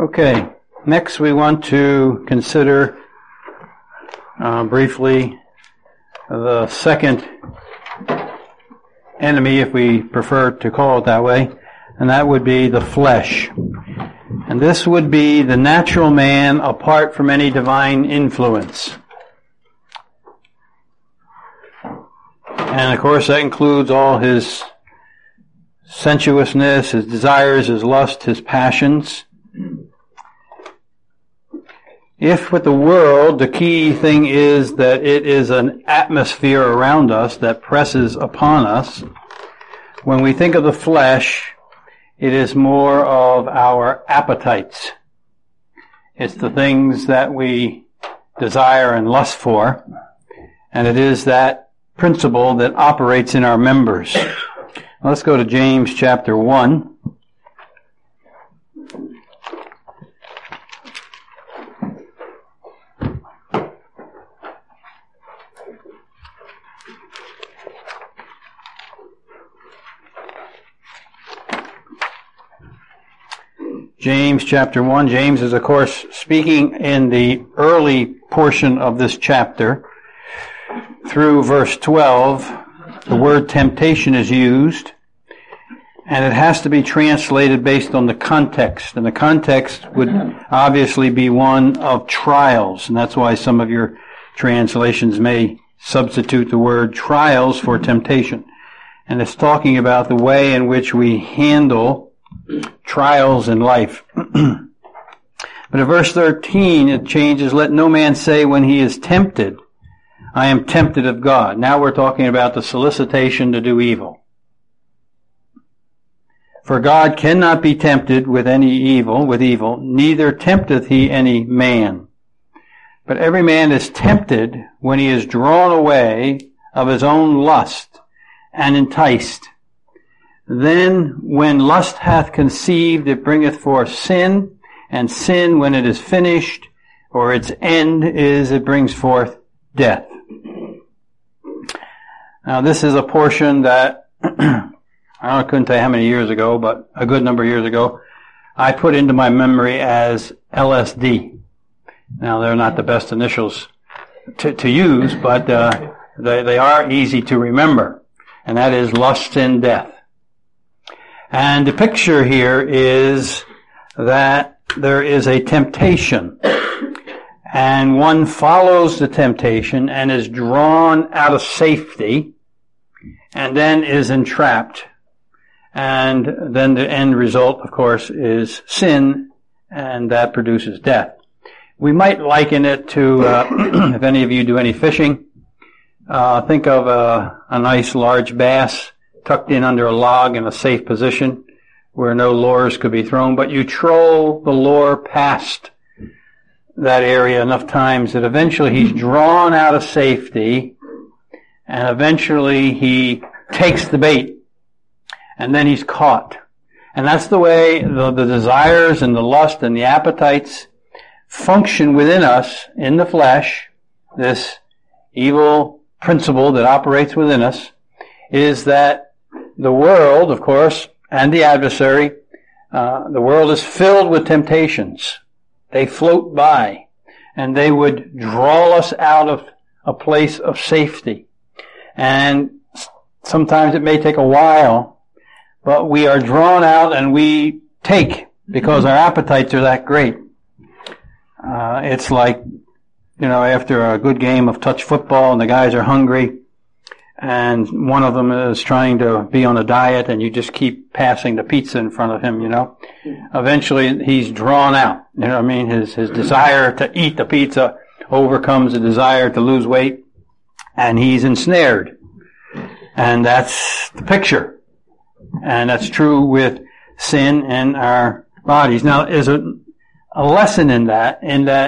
Okay, next we want to consider briefly the second enemy, if we prefer to call it that way, and that would be the flesh. And this would be the natural man apart from any divine influence. And of course that includes all his sensuousness, his desires, his lust, his passions. If with the world, the key thing is that it is an atmosphere around us that presses upon us, when we think of the flesh, it is more of our appetites. It's the things that we desire and lust for, and it is that principle that operates in our members. Let's go to James chapter 1. James chapter 1. James is, of course, speaking in the early portion of this chapter. Through verse 12, the word temptation is used, and it has to be translated based on the context. And the context would obviously be one of trials, and that's why some of your translations may substitute the word trials for temptation. And it's talking about the way in which we handle trials in life. But in verse 13, it changes, let no man say when he is tempted, I am tempted of God. Now we're talking about the solicitation to do evil. For God cannot be tempted with evil, neither tempteth he any man. But every man is tempted when he is drawn away of his own lust and enticed. Then when lust hath conceived, it bringeth forth sin, and sin, when it is finished, or its end is, it brings forth death. Now this is a portion that, I couldn't tell you how many years ago, but a good number of years ago, I put into my memory as LSD. Now they're not the best initials to use, but they are easy to remember, and that is lust, sin, death. And the picture here is that there is a temptation, and one follows the temptation and is drawn out of safety, and then is entrapped. And then the end result, of course, is sin, and that produces death. We might liken it to, if any of you do any fishing, think of a nice large bass tucked in under a log in a safe position where no lures could be thrown, but you troll the lure past that area enough times that eventually he's drawn out of safety, and eventually he takes the bait, and then he's caught. And that's the way the desires and the lust and the appetites function within us in the flesh. This evil principle that operates within us is that the world, of course, and the adversary, the world is filled with temptations. They float by, and they would draw us out of a place of safety. And sometimes it may take a while, but we are drawn out and we take because our appetites are that great. It's like, after a good game of touch football and the guys are hungry, and one of them is trying to be on a diet, and you just keep passing the pizza in front of him, Eventually he's drawn out. His desire to eat the pizza overcomes the desire to lose weight, and he's ensnared. And that's the picture. And that's true with sin in our bodies. Now, there's a lesson in that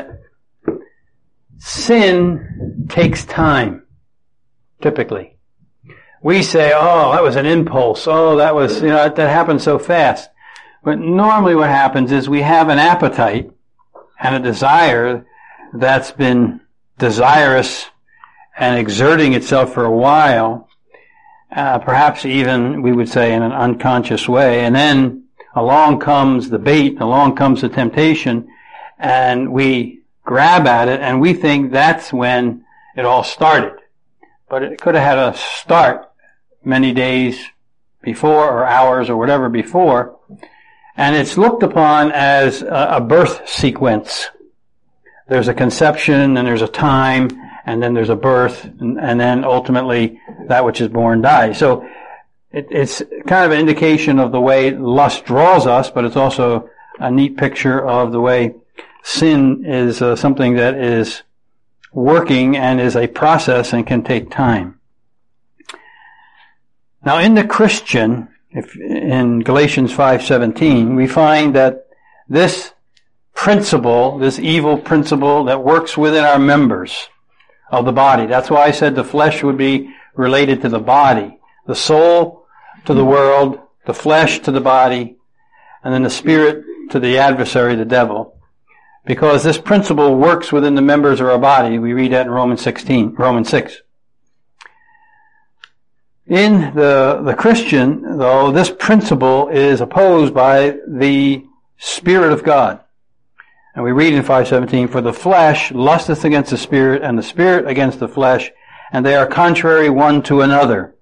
sin takes time, typically. We say, oh, that was an impulse. Oh, that was, that happened so fast. But normally what happens is we have an appetite and a desire that's been desirous and exerting itself for a while, perhaps even, we would say, in an unconscious way. And then along comes the bait, along comes the temptation, and we grab at it, and we think that's when it all started. But it could have had a start many days before, or hours, or whatever before, and it's looked upon as a birth sequence. There's a conception, and there's a time, and then there's a birth, and then ultimately that which is born dies. So it's kind of an indication of the way lust draws us, but it's also a neat picture of the way sin is something that is working and is a process and can take time. Now in the Christian, in Galatians 5:17, we find that this principle, this evil principle that works within our members of the body. That's why I said the flesh would be related to the body. The soul to the world, the flesh to the body, and then the spirit to the adversary, the devil. Because this principle works within the members of our body. We read that in Romans 6. In the Christian, though, this principle is opposed by the Spirit of God. And we read in 5:17, for the flesh lusteth against the spirit, and the spirit against the flesh, and they are contrary one to another.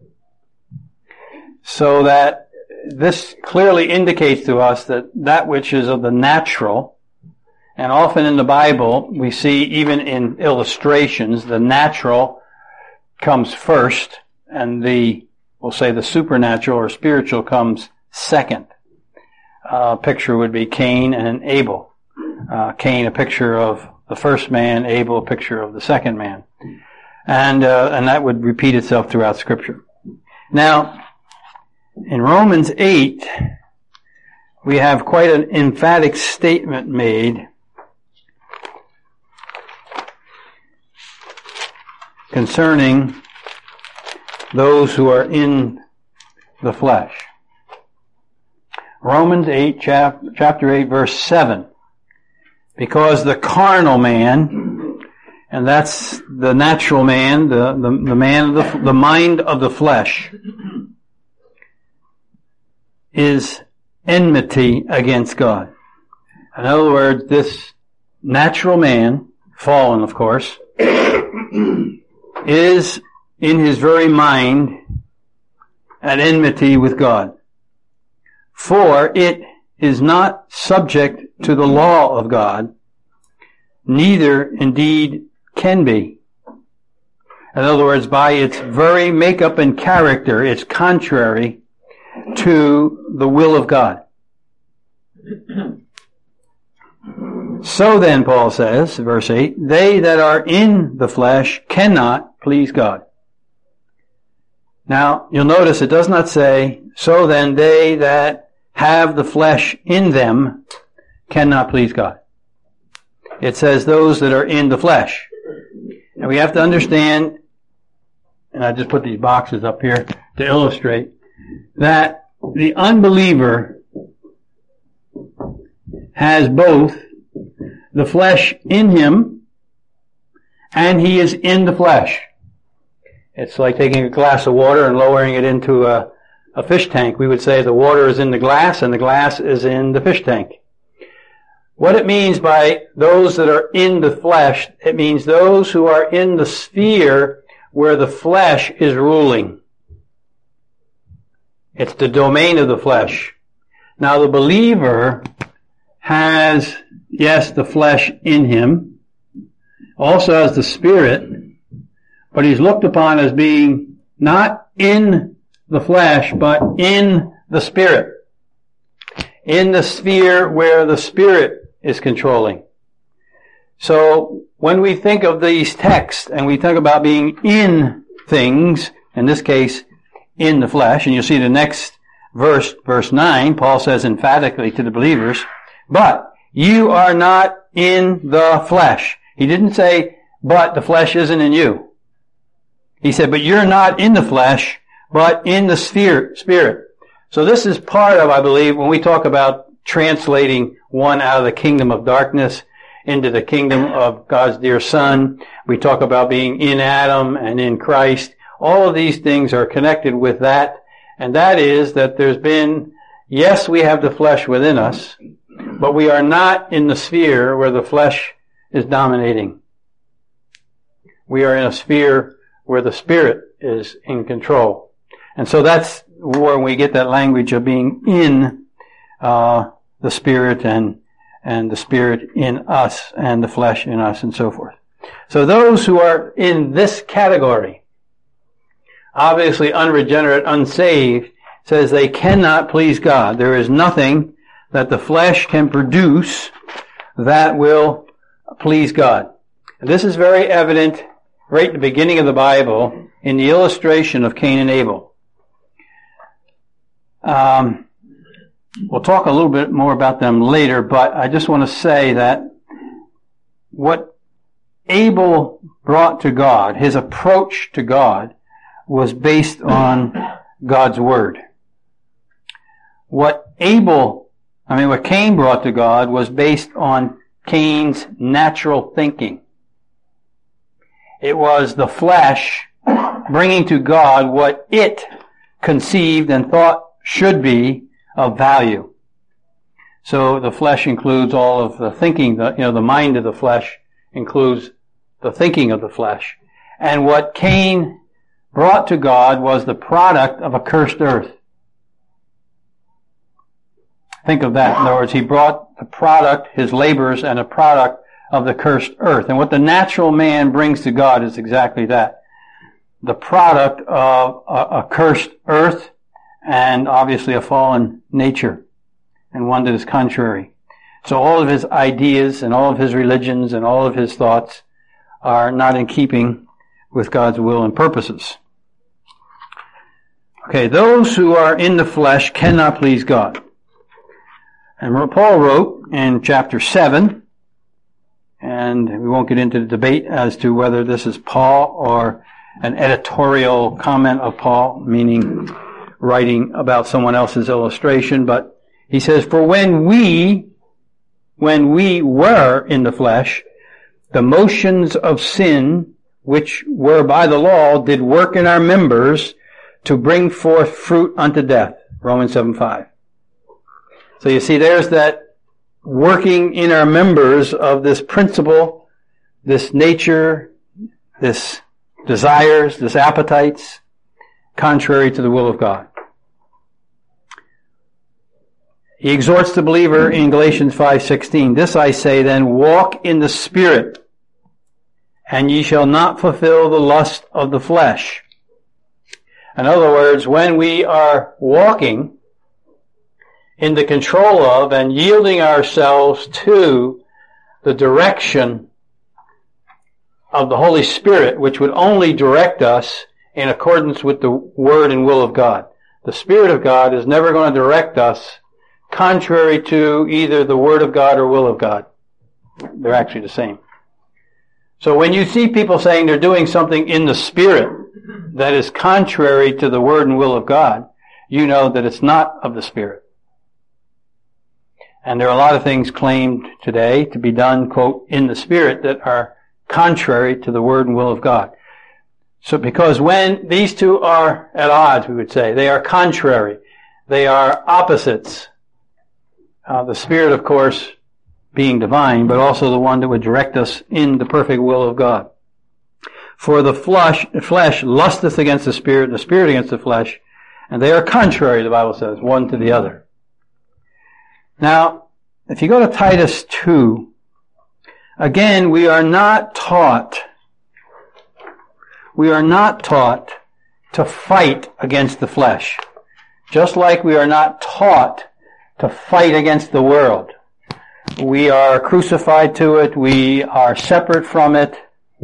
So that this clearly indicates to us that which is of the natural, and often in the Bible, we see even in illustrations, the natural comes first, and we'll say the supernatural or spiritual comes second. A picture would be Cain and Abel. Cain, a picture of the first man, Abel, a picture of the second man. And that would repeat itself throughout Scripture. Now, in Romans 8, we have quite an emphatic statement made concerning those who are in the flesh. Romans 8, chapter 8, verse 7. Because the carnal man, and that's the natural man, the man of the mind of the flesh, is enmity against God. In other words, this natural man, fallen of course, is in his very mind at enmity with God. For it is not subject to the law of God, neither indeed can be. In other words, by its very makeup and character, it's contrary to the will of God. So then, Paul says, verse 8, they that are in the flesh cannot please God. Now, you'll notice it does not say, so then they that have the flesh in them cannot please God. It says those that are in the flesh. And we have to understand, and I just put these boxes up here to illustrate, that the unbeliever has both the flesh in him and he is in the flesh. It's like taking a glass of water and lowering it into a fish tank. We would say the water is in the glass and the glass is in the fish tank. What it means by those that are in the flesh, it means those who are in the sphere where the flesh is ruling. It's the domain of the flesh. Now the believer has, yes, the flesh in him, also has the spirit, but he's looked upon as being not in the flesh, but in the spirit. In the sphere where the spirit is controlling. So when we think of these texts and we think about being in things, in this case, in the flesh, and you'll see the next verse, verse 9, Paul says emphatically to the believers, but you are not in the flesh. He didn't say, but the flesh isn't in you. He said, but you're not in the flesh, but in the spirit. So this is part of, I believe, when we talk about translating one out of the kingdom of darkness into the kingdom of God's dear Son. We talk about being in Adam and in Christ. All of these things are connected with that, and that is that there's been, Yes, we have the flesh within us, but we are not in the sphere where the flesh is dominating. We are in a sphere where the Spirit is in control. And so that's where we get that language of being in the Spirit and the Spirit in us and the flesh in us and so forth. So those who are in this category, obviously unregenerate, unsaved, says they cannot please God. There is nothing that the flesh can produce that will please God. And this is very evident right at the beginning of the Bible in the illustration of Cain and Abel. We'll talk a little bit more about them later, but I just want to say that what Abel brought to God, his approach to God, was based on God's Word. What Cain brought to God was based on Cain's natural thinking. It was the flesh bringing to God what it conceived and thought should be of value. So the flesh includes all of the thinking, the mind of the flesh includes the thinking of the flesh. And what Cain brought to God was the product of a cursed earth. Think of that. In other words, he brought the product, his labors, and a product of the cursed earth. And what the natural man brings to God is exactly that. The product of a cursed earth and obviously a fallen nature, and one that is contrary. So all of his ideas and all of his religions and all of his thoughts are not in keeping with God's will and purposes. Okay, those who are in the flesh cannot please God. And Paul wrote in chapter 7, and we won't get into the debate as to whether this is Paul or an editorial comment of Paul, meaning writing about someone else's illustration, but he says, for when we were in the flesh, the motions of sin, which were by the law, did work in our members to bring forth fruit unto death. Romans 7:5. So you see, there's that working in our members of this principle, this nature, this desires, this appetites, contrary to the will of God. He exhorts the believer in Galatians 5:16, this I say then, walk in the Spirit, and ye shall not fulfill the lust of the flesh. In other words, when we are walking in the control of and yielding ourselves to the direction of the Holy Spirit, which would only direct us in accordance with the Word and will of God. The Spirit of God is never going to direct us contrary to either the Word of God or will of God. They're actually the same. So when you see people saying they're doing something in the Spirit that is contrary to the Word and will of God, you know that it's not of the Spirit. And there are a lot of things claimed today to be done, quote, in the Spirit that are contrary to the Word and will of God. So because when these two are at odds, we would say, they are contrary, they are opposites. The Spirit, of course, being divine, but also the one that would direct us in the perfect will of God. For the flesh lusteth against the Spirit, and the Spirit against the flesh, and they are contrary, the Bible says, one to the other. Now, if you go to Titus 2, again, we are not taught to fight against the flesh. Just like we are not taught to fight against the world. We are crucified to it, we are separate from it,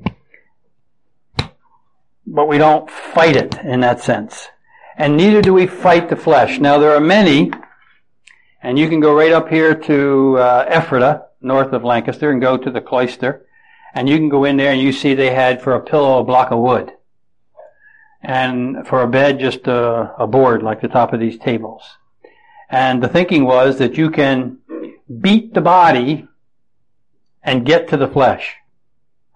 but we don't fight it in that sense. And neither do we fight the flesh. Now there are many, and you can go right up here to Ephrata, north of Lancaster, and go to the cloister, and you can go in there and you see they had for a pillow a block of wood, and for a bed just a board like the top of these tables. And the thinking was that you can beat the body and get to the flesh.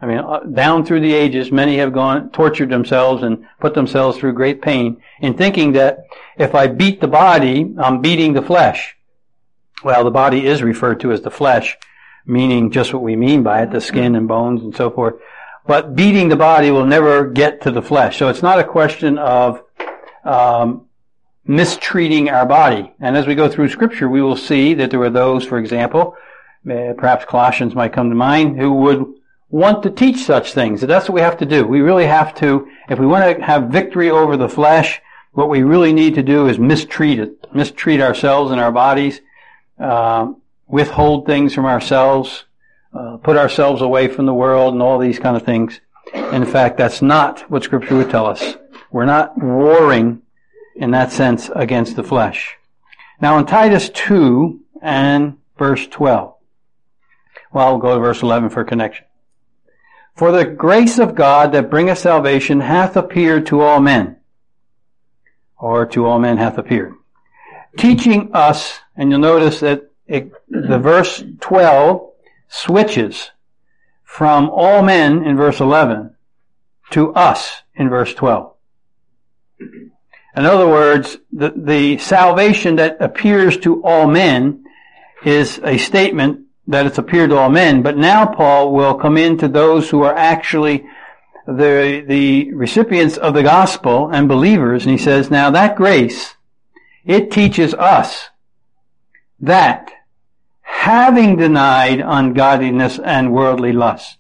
I mean, down through the ages, many have tortured themselves and put themselves through great pain in thinking that if I beat the body, I'm beating the flesh. Well, the body is referred to as the flesh, meaning just what we mean by it, the skin and bones and so forth. But beating the body will never get to the flesh. So it's not a question of mistreating our body. And as we go through Scripture, we will see that there were those, for example, perhaps Colossians might come to mind, who would want to teach such things. That's what we have to do. We really have to, if we want to have victory over the flesh, what we really need to do is mistreat ourselves and our bodies, withhold things from ourselves, put ourselves away from the world and all these kind of things. In fact, that's not what Scripture would tell us. We're not warring in that sense against the flesh. Now in Titus 2 and verse 12. Well, we'll go to verse 11 for connection. For the grace of God that bringeth salvation hath appeared to all men. Or to all men hath appeared. Teaching us, and you'll notice that the verse 12 switches from all men in verse 11 to us in verse 12. In other words, the salvation that appears to all men is a statement that it's appeared to all men, but now Paul will come into those who are actually the recipients of the gospel and believers, and he says, now that grace, it teaches us that having denied ungodliness and worldly lust.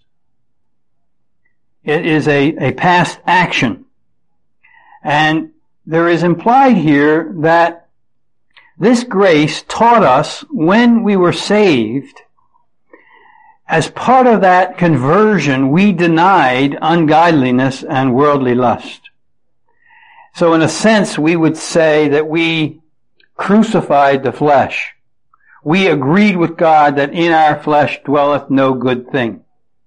It is a past action. And there is implied here that this grace taught us when we were saved, as part of that conversion, we denied ungodliness and worldly lust. So in a sense, we would say that we crucified the flesh. We agreed with God that in our flesh dwelleth no good thing.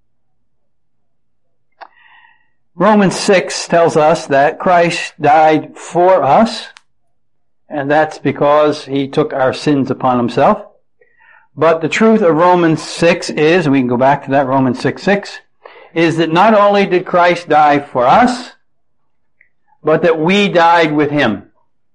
Romans 6 tells us that Christ died for us, and that's because he took our sins upon himself. But the truth of Romans 6 is, and we can go back to that, Romans 6:6, is that not only did Christ die for us, but that we died with him.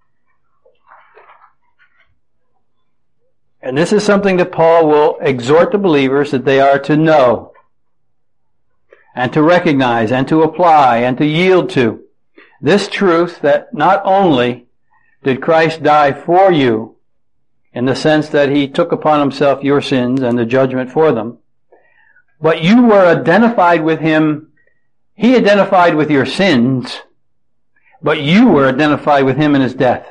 And this is something that Paul will exhort the believers that they are to know and to recognize and to apply and to yield to. This truth that not only did Christ die for you, in the sense that he took upon himself your sins and the judgment for them, but you were identified with him. He identified with your sins, but you were identified with him in his death.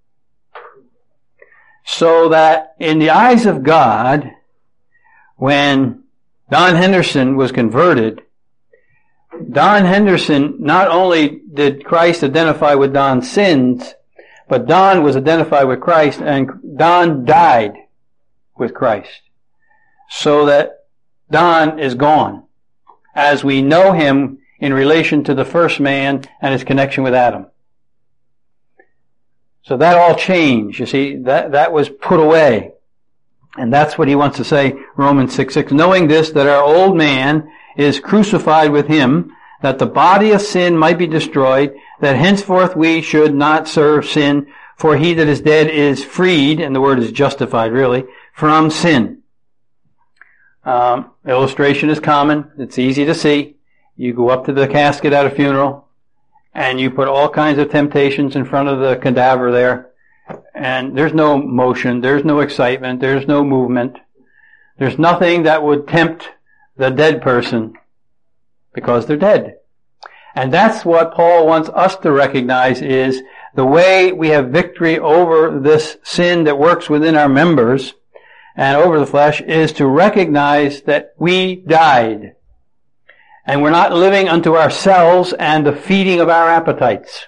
So that in the eyes of God, when Don Henderson was converted, Don Henderson, not only did Christ identify with Don's sins, but Don was identified with Christ, and Don died with Christ. So that Don is gone, as we know him in relation to the first man and his connection with Adam. So that all changed. You see, that was put away. And that's what he wants to say, Romans 6:6. Knowing this, that our old man is crucified with him, that the body of sin might be destroyed, that henceforth we should not serve sin, for he that is dead is freed, and the word is justified really, from sin. Illustration is common. It's easy to see. You go up to the casket at a funeral, and you put all kinds of temptations in front of the cadaver there, and there's no motion, there's no excitement, there's no movement. There's nothing that would tempt the dead person, because they're dead. And that's what Paul wants us to recognize, is the way we have victory over this sin that works within our members and over the flesh is to recognize that we died. And we're not living unto ourselves and the feeding of our appetites.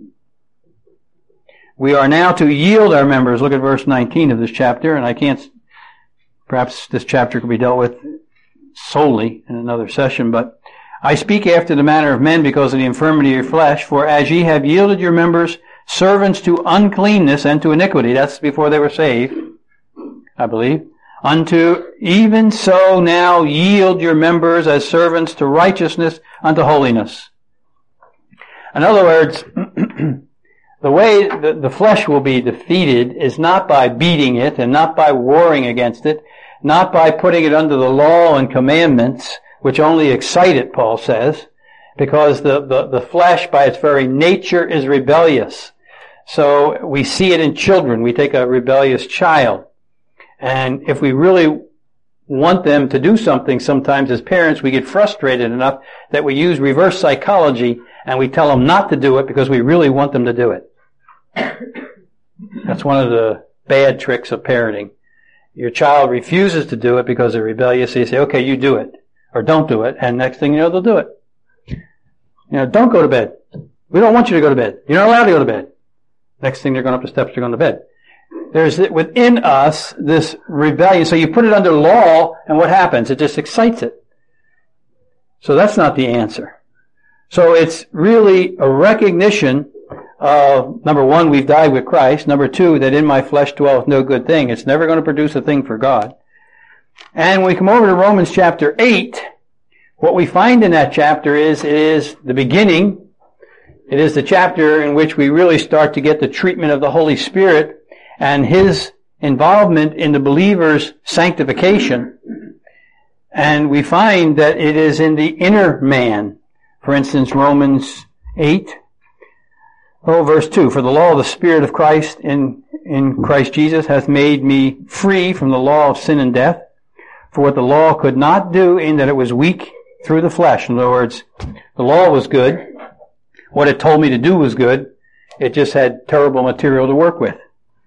We are now to yield our members. Look at verse 19 of this chapter, and perhaps this chapter could be dealt with solely in another session, but I speak after the manner of men because of the infirmity of your flesh, for as ye have yielded your members servants to uncleanness and to iniquity, that's before they were saved, I believe, unto even so now yield your members as servants to righteousness unto holiness. In other words, the way the flesh will be defeated is not by beating it and not by warring against it, not by putting it under the law and commandments, which only excite it, Paul says, because the flesh by its very nature is rebellious. So we see it in children. We take a rebellious child, and if we really want them to do something, sometimes as parents we get frustrated enough that we use reverse psychology and we tell them not to do it because we really want them to do it. That's one of the bad tricks of parenting. Your child refuses to do it because they're rebellious, so you say, okay, you do it, or don't do it, and next thing you know, they'll do it. Don't go to bed. We don't want you to go to bed. You're not allowed to go to bed. Next thing they're going up the steps, they're going to bed. There's within us this rebellion. So you put it under law, and what happens? It just excites it. So that's not the answer. So it's really a recognition of, number one, we've died with Christ. Number two, that in my flesh dwelleth no good thing. It's never going to produce a thing for God. And when we come over to Romans chapter 8, what we find in that chapter is, it is the beginning. It is the chapter in which we really start to get the treatment of the Holy Spirit and His involvement in the believer's sanctification. And we find that it is in the inner man. For instance, Romans 8, verse 2, for the law of the Spirit of Christ in Christ Jesus hath made me free from the law of sin and death. For what the law could not do, in that it was weak through the flesh. In other words, the law was good. What it told me to do was good. It just had terrible material to work with.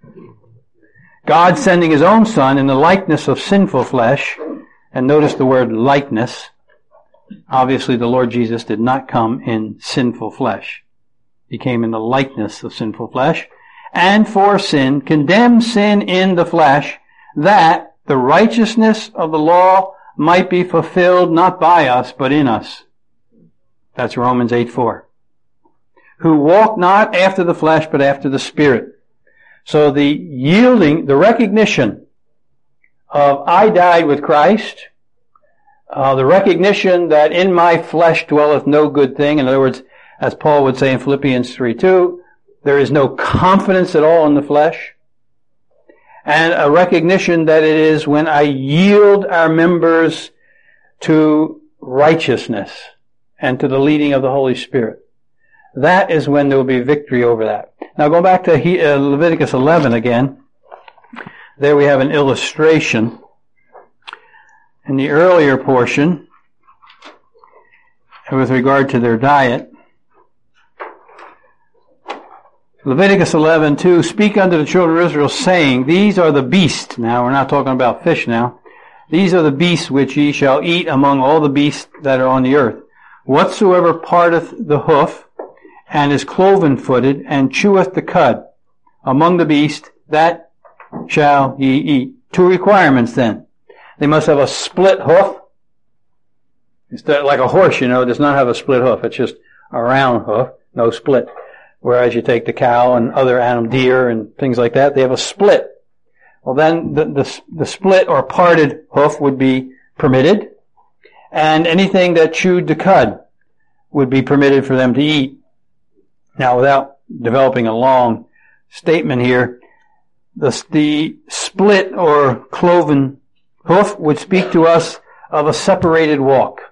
God sending His own Son in the likeness of sinful flesh, and notice the word likeness. Obviously, the Lord Jesus did not come in sinful flesh. He came in the likeness of sinful flesh, and for sin, condemned sin in the flesh, that the righteousness of the law might be fulfilled not by us, but in us. That's Romans 8:4. Who walk not after the flesh, but after the Spirit. So the yielding, the recognition of I died with Christ, the recognition that in my flesh dwelleth no good thing. In other words, as Paul would say in Philippians 3:2, there is no confidence at all in the flesh. And a recognition that it is when I yield our members to righteousness and to the leading of the Holy Spirit. That is when there will be victory over that. Now go back to Leviticus 11 again. There we have an illustration. In the earlier portion, with regard to their diet, Leviticus 11:2, speak unto the children of Israel, saying, these are the beasts. Now, we're not talking about fish now. These are the beasts which ye shall eat among all the beasts that are on the earth. Whatsoever parteth the hoof, and is cloven-footed, and cheweth the cud, among the beasts, that shall ye eat. Two requirements then. They must have a split hoof. It's like a horse, does not have a split hoof. It's just a round hoof, no split. Whereas you take the cow and other animal, deer and things like that, they have a split. Well, then the split or parted hoof would be permitted, and anything that chewed the cud would be permitted for them to eat. Now, without developing a long statement here, the split or cloven hoof would speak to us of a separated walk.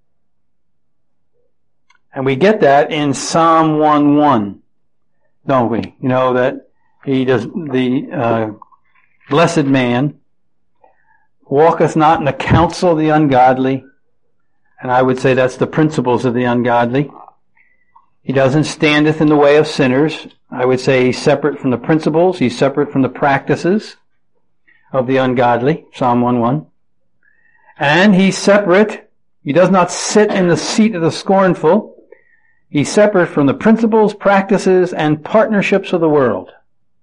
And we get that in Psalm 1:1, don't we? That he does, the blessed man walketh not in the counsel of the ungodly, and I would say that's the principles of the ungodly. He doesn't standeth in the way of sinners. I would say he's separate from the principles. He's separate from the practices of the ungodly. Psalm 1:1. And he's separate. He does not sit in the seat of the scornful. He's separate from the principles, practices, and partnerships of the world.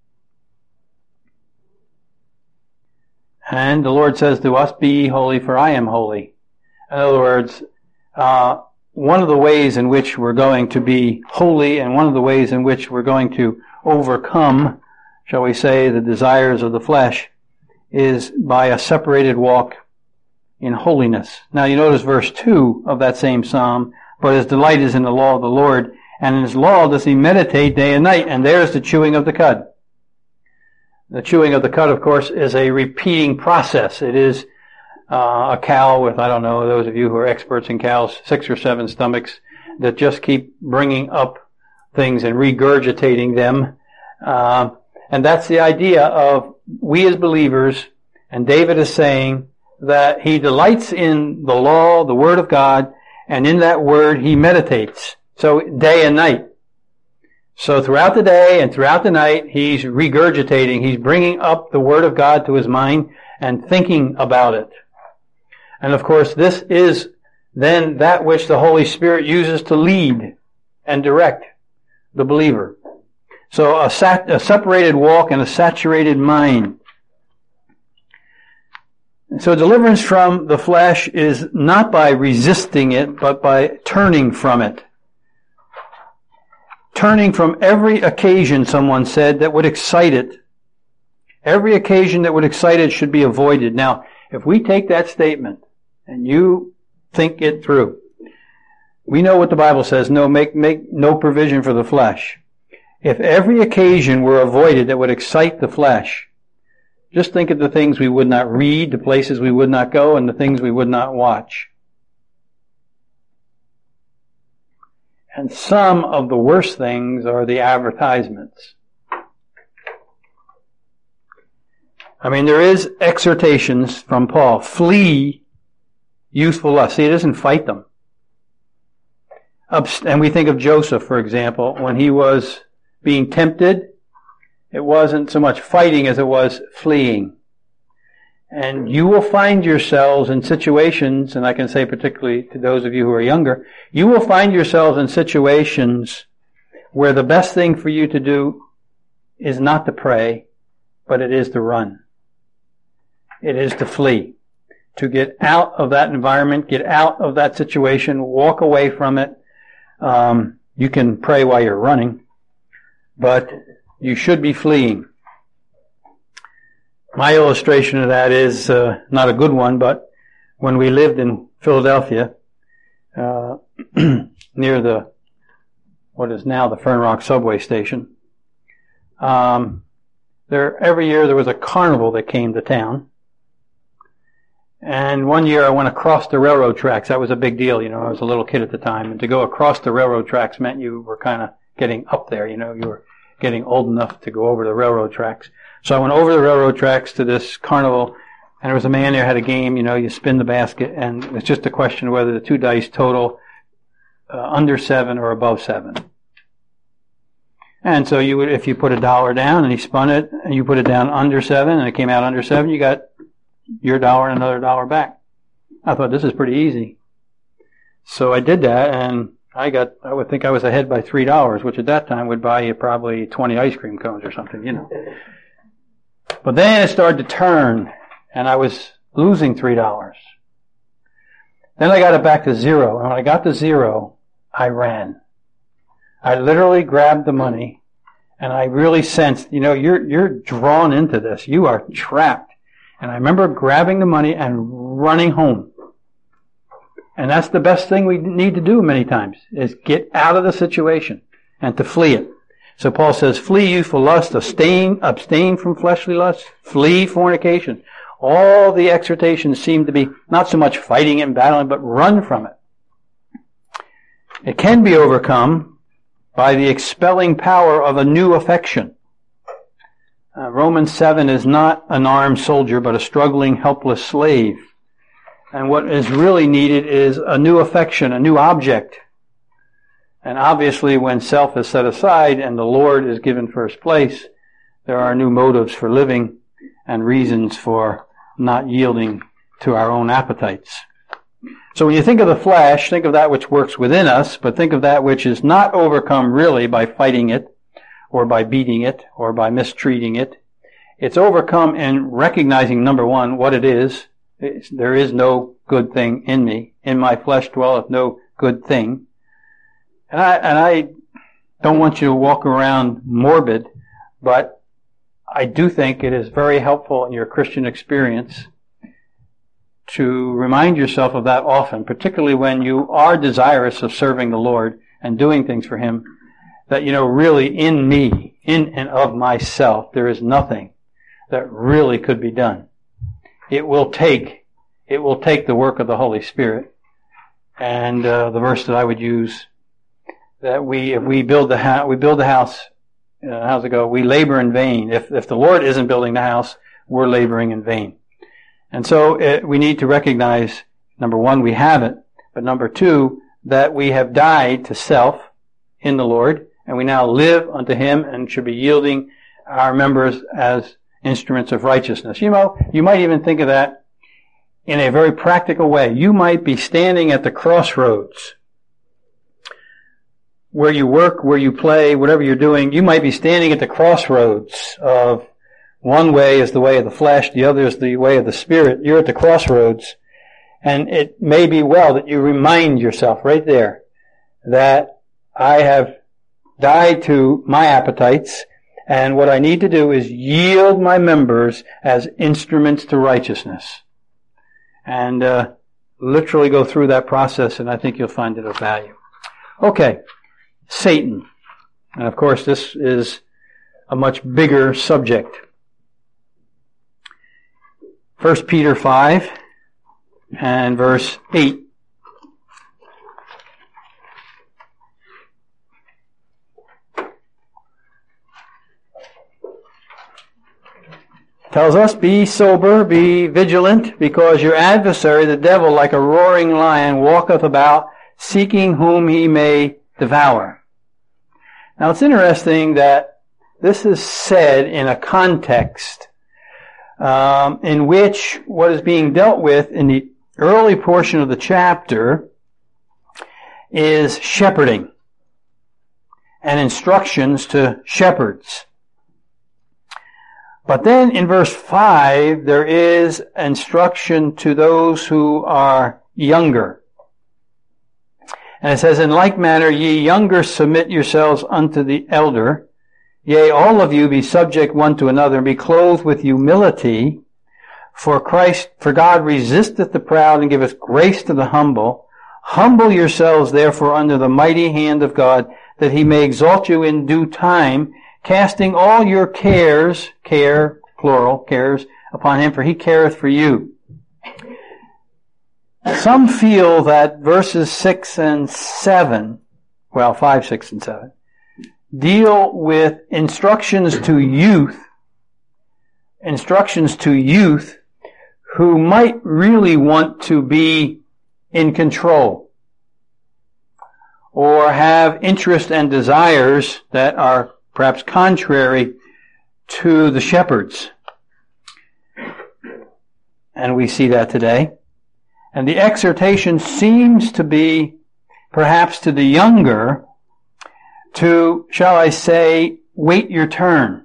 And the Lord says to us, be ye holy, for I am holy. In other words, one of the ways in which we're going to be holy and one of the ways in which we're going to overcome, shall we say, the desires of the flesh is by a separated walk in holiness. Now you notice verse 2 of that same psalm, but his delight is in the law of the Lord, and in his law does he meditate day and night, and there's the chewing of the cud. The chewing of the cud, of course, is a repeating process. It is a cow with, I don't know, those of you who are experts in cows, 6 or 7 stomachs that just keep bringing up things and regurgitating them. And that's the idea of we as believers, and David is saying that he delights in the law, the Word of God, and in that Word he meditates. So day and night. So throughout the day and throughout the night, he's regurgitating, he's bringing up the Word of God to his mind and thinking about it. And of course, this is then that which the Holy Spirit uses to lead and direct the believer. So a separated walk and a saturated mind. So deliverance from the flesh is not by resisting it, but by turning from it. Turning from every occasion, someone said, that would excite it. Every occasion that would excite it should be avoided. Now, if we take that statement and you think it through, we know what the Bible says, make no provision for the flesh. If every occasion were avoided that would excite the flesh, just think of the things we would not read, the places we would not go, and the things we would not watch. And some of the worst things are the advertisements. I mean, there is exhortations from Paul. Flee youthful lust. See, it doesn't fight them. And we think of Joseph, for example, when he was being tempted, it wasn't so much fighting as it was fleeing. And you will find yourselves in situations, and I can say particularly to those of you who are younger, you will find yourselves in situations where the best thing for you to do is not to pray, but it is to run. It is to flee. To get out of that environment, get out of that situation, walk away from it. You can pray while you're running, but you should be fleeing. My illustration of that is not a good one, but when we lived in Philadelphia, near what is now the Fern Rock subway station, every year there was a carnival that came to town. And one year I went across the railroad tracks. That was a big deal, you know. I was a little kid at the time, and to go across the railroad tracks meant you were kind of getting up there, you know. You were getting old enough to go over the railroad tracks. So I went over the railroad tracks to this carnival, and there was a man there who had a game, you know, you spin the basket, and it's just a question of whether the 2 dice total under 7 or above 7. And so you would, if you put $1 down and he spun it, and you put it down under 7, and it came out under 7, you got your $1 and another $1 back. I thought, this is pretty easy. So I did that, and I would think I was ahead by $3, which at that time would buy you probably 20 ice cream cones or something, you know. But then it started to turn, and I was losing $3. Then I got it back to 0, and when I got to 0, I ran. I literally grabbed the money, and I really sensed, you know, you're drawn into this. You are trapped. And I remember grabbing the money and running home. And that's the best thing we need to do many times, is get out of the situation and to flee it. So Paul says, flee youthful lust, abstain from fleshly lust, flee fornication. All the exhortations seem to be not so much fighting and battling, but run from it. It can be overcome by the expelling power of a new affection. Romans 7 is not an armed soldier, but a struggling, helpless slave. And what is really needed is a new affection, a new object. And obviously, when self is set aside and the Lord is given first place, there are new motives for living and reasons for not yielding to our own appetites. So when you think of the flesh, think of that which works within us, but think of that which is not overcome really by fighting it, or by beating it, or by mistreating it. It's overcome in recognizing, number one, what it is. There is no good thing in me. In my flesh dwelleth no good thing. And I don't want you to walk around morbid, but I do think it is very helpful in your Christian experience to remind yourself of that often, particularly when you are desirous of serving the Lord and doing things for Him, that, really in me, in and of myself, there is nothing that really could be done. It will take the work of the Holy Spirit. And the verse that I would use, that if we build the house, how's it go? We labor in vain. If the Lord isn't building the house, we're laboring in vain. And so we need to recognize, number one, we haven't, but number two, that we have died to self in the Lord, and we now live unto Him and should be yielding our members as instruments of righteousness. You might even think of that in a very practical way. You might be standing at the crossroads where you work, where you play, whatever you're doing. You might be standing at the crossroads of one way is the way of the flesh, the other is the way of the Spirit. You're at the crossroads, and it may be well that you remind yourself right there that I have died to my appetites, and what I need to do is yield my members as instruments to righteousness. And literally go through that process, and I think you'll find it of value. Okay, Satan. And of course, this is a much bigger subject. 1 Peter 5 and verse 8. Tells us, be sober, be vigilant, because your adversary, the devil, like a roaring lion, walketh about, seeking whom he may devour. Now it's interesting that this is said in a context in which what is being dealt with in the early portion of the chapter is shepherding and instructions to shepherds. But then in verse 5, there is instruction to those who are younger. And it says, in like manner, ye younger, submit yourselves unto the elder. Yea, all of you be subject one to another, and be clothed with humility. For God resisteth the proud, and giveth grace to the humble. Humble yourselves, therefore, under the mighty hand of God, that He may exalt you in due time, casting all your cares, plural, cares, upon Him, for He careth for you. Some feel that verses 6 and 7, 5, 6, and 7, deal with instructions to youth who might really want to be in control or have interests and desires that are perhaps contrary to the shepherds. And we see that today. And the exhortation seems to be perhaps to the younger to, shall I say, wait your turn.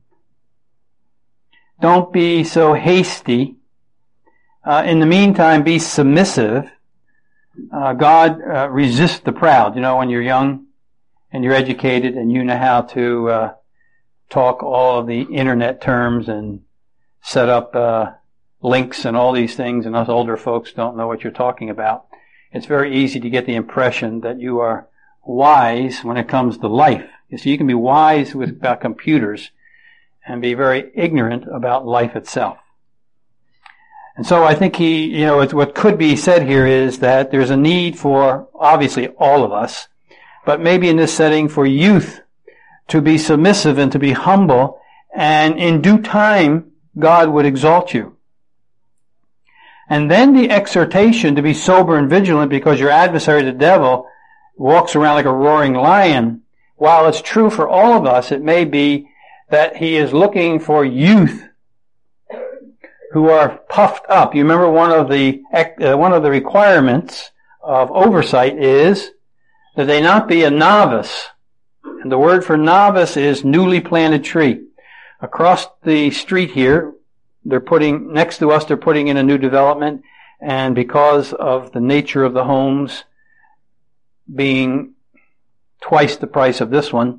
Don't be so hasty. In the meantime, be submissive. God resists the proud. When you're young and you're educated and you know how to talk all of the internet terms and set up links and all these things, and us older folks don't know what you're talking about, it's very easy to get the impression that you are wise when it comes to life. You see, you can be wise about computers and be very ignorant about life itself. And so I think what could be said here is that there's a need for, obviously, all of us, but maybe in this setting for youth to be submissive and to be humble, and in due time, God would exalt you. And then the exhortation to be sober and vigilant, because your adversary, the devil, walks around like a roaring lion. While it's true for all of us, it may be that he is looking for youth who are puffed up. You remember one of the requirements of oversight is that they not be a novice. And the word for novice is newly planted tree. Across the street here, they're putting in a new development, and because of the nature of the homes being twice the price of this one,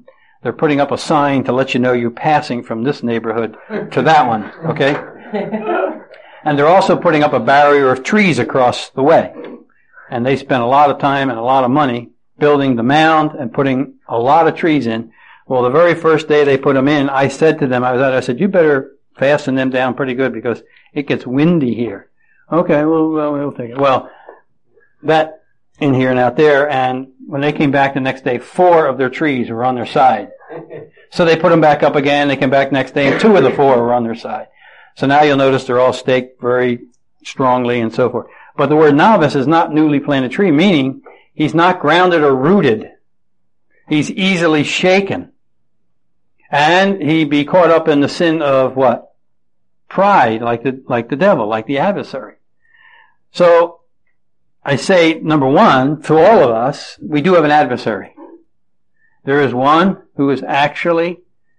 They're putting up a sign to let you know you're passing from this neighborhood to that one, okay? And they're also putting up a barrier of trees across the way. And they spent a lot of time and a lot of money building the mound and putting a lot of trees in. Well, the very first day they put them in, I said to them, I said, you better fasten them down pretty good because it gets windy here. Okay, well, we'll take it. Well, that in here and out there, and when they came back the next day, 4 of their trees were on their side. So they put them back up again, they came back next day, and 2 of the 4 were on their side. So now you'll notice they're all staked very strongly and so forth. But the word novice is not newly planted tree, meaning he's not grounded or rooted. He's easily shaken. And he be caught up in the sin of what? Pride, like the devil, like the adversary. So, I say, number one, to all of us, we do have an adversary. There is one who is actually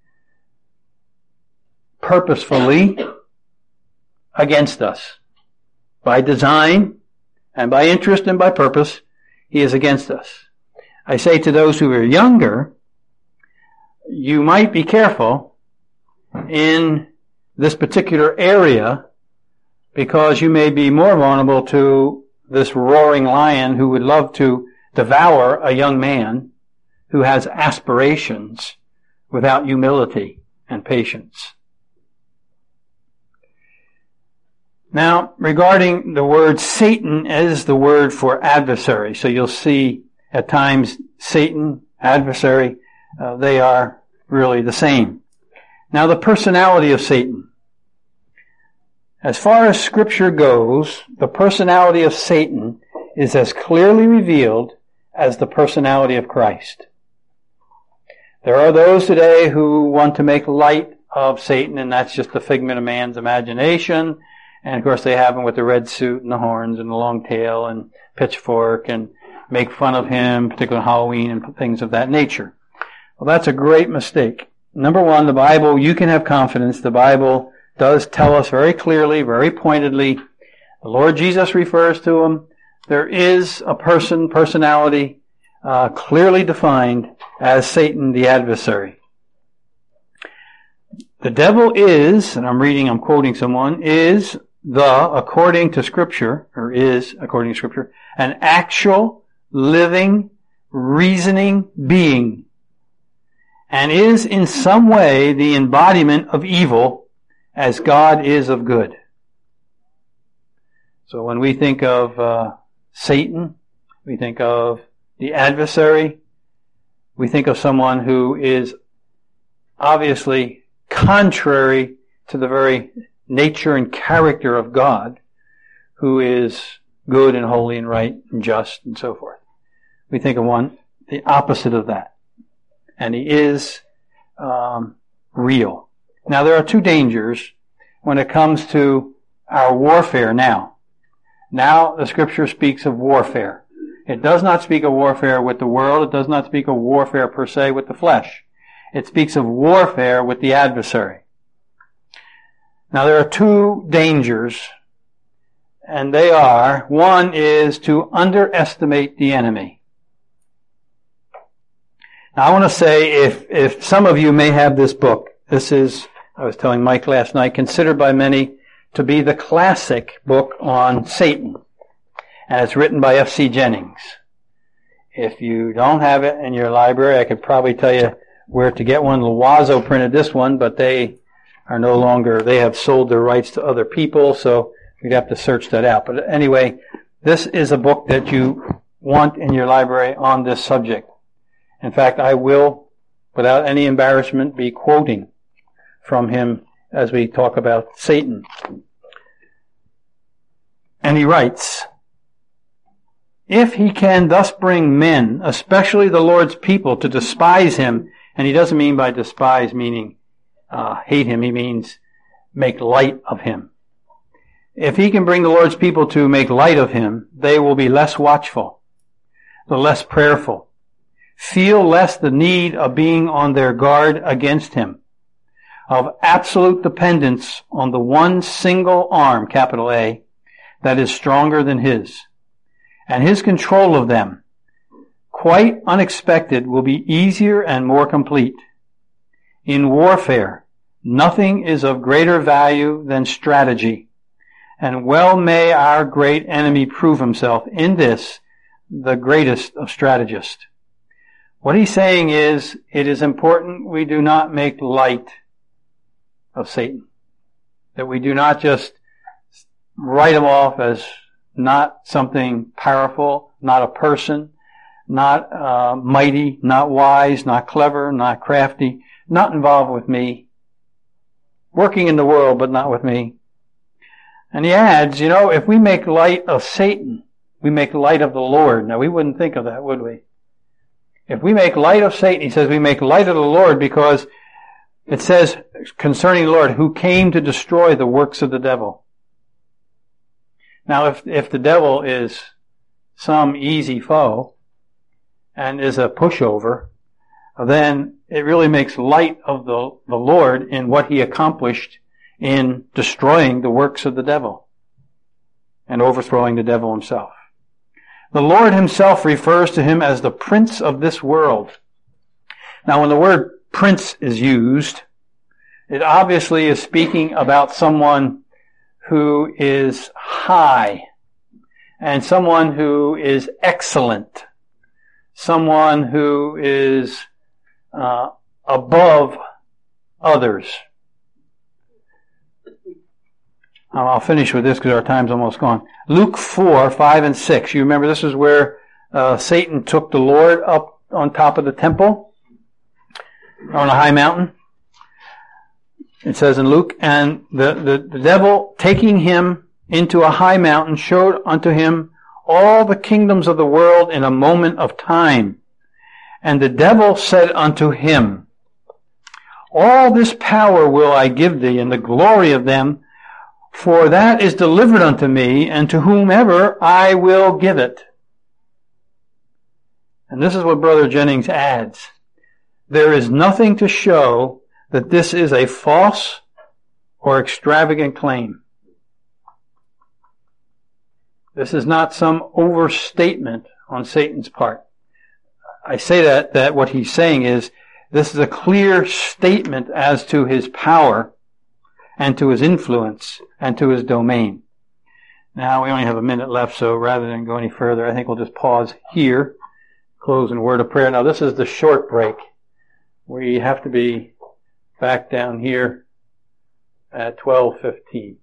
purposefully against us. By design, and by interest and by purpose, he is against us. I say to those who are younger, you might be careful in this particular area because you may be more vulnerable to this roaring lion who would love to devour a young man who has aspirations without humility and patience. Now, regarding the word Satan is the word for adversary. So you'll see at times Satan, adversary, they are really the same. Now, the personality of Satan. As far as Scripture goes, the personality of Satan is as clearly revealed as the personality of Christ. There are those today who want to make light of Satan, and that's just a figment of man's imagination. And of course they have him with the red suit and the horns and the long tail and pitchfork and make fun of him, particularly on Halloween and things of that nature. Well, that's a great mistake. Number one, the Bible, you can have confidence. The Bible does tell us very clearly, very pointedly. The Lord Jesus refers to him. There is a personality, clearly defined as Satan, the adversary. The devil is, and I'm quoting someone, is according to Scripture, an actual, living, reasoning being, and is in some way the embodiment of evil as God is of good. So when we think of Satan, we think of the adversary, we think of someone who is obviously contrary to the very nature and character of God, who is good and holy and right and just and so forth. We think of one, the opposite of that. And he is real. Now there are 2 dangers when it comes to our warfare now. Now the Scripture speaks of warfare. It does not speak of warfare with the world. It does not speak of warfare per se with the flesh. It speaks of warfare with the adversary. Now there are 2 dangers, and they are, one is to underestimate the enemy. Now I want to say, if some of you may have this book, this is, I was telling Mike last night, considered by many to be the classic book on Satan. And it's written by F.C. Jennings. If you don't have it in your library, I could probably tell you where to get one. Loiseau printed this one, but they are no longer, they have sold their rights to other people, so we'd have to search that out. But anyway, this is a book that you want in your library on this subject. In fact, I will, without any embarrassment, be quoting from him as we talk about Satan. And he writes, if he can thus bring men, especially the Lord's people, to despise him, and he doesn't mean by despise meaning hate him, he means make light of him. If he can bring the Lord's people to make light of him, they will be less watchful, the less prayerful, feel less the need of being on their guard against him, of absolute dependence on the one single arm, capital A, that is stronger than his. And his control of them, quite unexpected, will be easier and more complete. In warfare, nothing is of greater value than strategy. And well may our great enemy prove himself in this, the greatest of strategists. What he's saying is, it is important we do not make light of Satan. That we do not just write him off as not something powerful, not a person, not mighty, not wise, not clever, not crafty, not involved with me, working in the world but not with me. And he adds, if we make light of Satan, we make light of the Lord. Now we wouldn't think of that, would we? If we make light of Satan, he says we make light of the Lord, because it says concerning the Lord, who came to destroy the works of the devil. Now if the devil is some easy foe and is a pushover, then it really makes light of the Lord in what he accomplished in destroying the works of the devil and overthrowing the devil himself. The Lord himself refers to him as the prince of this world. Now when the word prince is used, it obviously is speaking about someone who is high and someone who is excellent, someone who is above others. I'll finish with this because our time's almost gone. Luke 4, 5 and 6. You remember this is where Satan took the Lord up on top of the temple on a high mountain. It says in Luke, and the devil, taking him into a high mountain, showed unto him all the kingdoms of the world in a moment of time. And the devil said unto him, all this power will I give thee, and the glory of them, for that is delivered unto me, and to whomever I will give it. And this is what Brother Jennings adds. There is nothing to show that this is a false or extravagant claim. This is not some overstatement on Satan's part. I say that what he's saying is, this is a clear statement as to his power and to his influence and to his domain. Now we only have a minute left, so rather than go any further, I think we'll just pause here, close in a word of prayer. Now this is the short break. We have to be back down here at 12:15.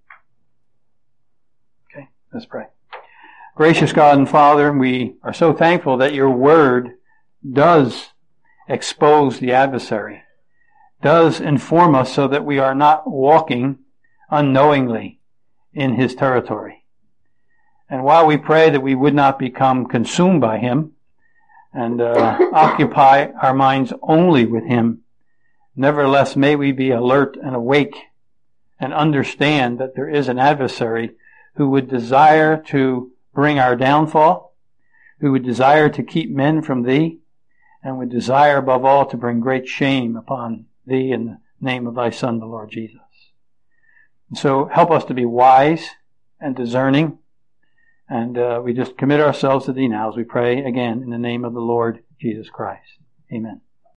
Okay, let's pray. Gracious God and Father, we are so thankful that your word does expose the adversary, does inform us so that we are not walking unknowingly in his territory. And while we pray that we would not become consumed by him and occupy our minds only with him, nevertheless may we be alert and awake and understand that there is an adversary who would desire to bring our downfall, who would desire to keep men from thee, and would desire above all to bring great shame upon thee in the name of thy Son, the Lord Jesus. And so help us to be wise and discerning, and we just commit ourselves to thee now as we pray again in the name of the Lord Jesus Christ. Amen.